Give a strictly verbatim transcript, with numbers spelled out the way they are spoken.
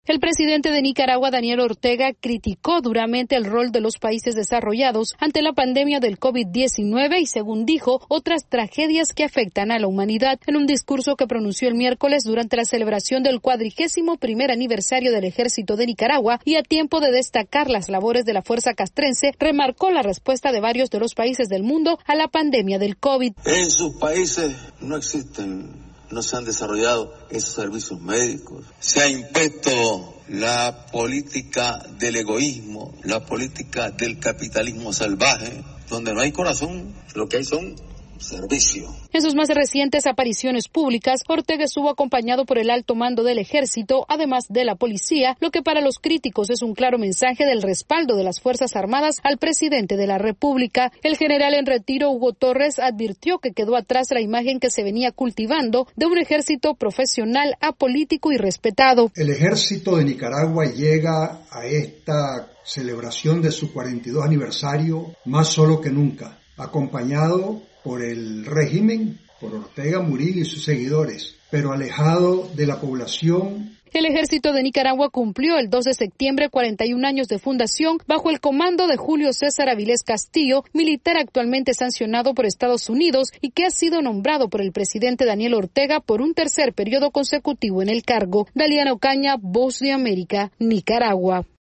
El presidente de Nicaragua, Daniel Ortega, criticó duramente el rol de los países desarrollados ante la pandemia del COVID diecinueve y, según dijo, otras tragedias que afectan a la humanidad. En un discurso que pronunció el miércoles durante la celebración del cuadragésimo primer aniversario del Ejército de Nicaragua y a tiempo de destacar las labores de la fuerza castrense, remarcó la respuesta de varios de los países del mundo a la pandemia del COVID. En sus países no existen no se han desarrollado esos servicios médicos. Se ha impuesto la política del egoísmo, la política del capitalismo salvaje, donde no hay corazón, lo que hay son servicios. En sus más recientes apariciones públicas, Ortega estuvo acompañado por el alto mando del ejército, además de la policía, lo que para los críticos es un claro mensaje del respaldo de las Fuerzas Armadas al presidente de la República. El general en retiro, Hugo Torres, advirtió que quedó atrás la imagen que se venía cultivando de un ejército profesional, apolítico y respetado. El ejército de Nicaragua llega a esta celebración de su cuarenta y dos aniversario más solo que nunca, acompañado por el régimen, por Ortega Murillo y sus seguidores, pero alejado de la población. El Ejército de Nicaragua cumplió el dos de septiembre cuarenta y un años de fundación bajo el comando de Julio César Avilés Castillo, militar actualmente sancionado por Estados Unidos y que ha sido nombrado por el presidente Daniel Ortega por un tercer periodo consecutivo en el cargo. Daliana Ocaña, Voz de América, Nicaragua.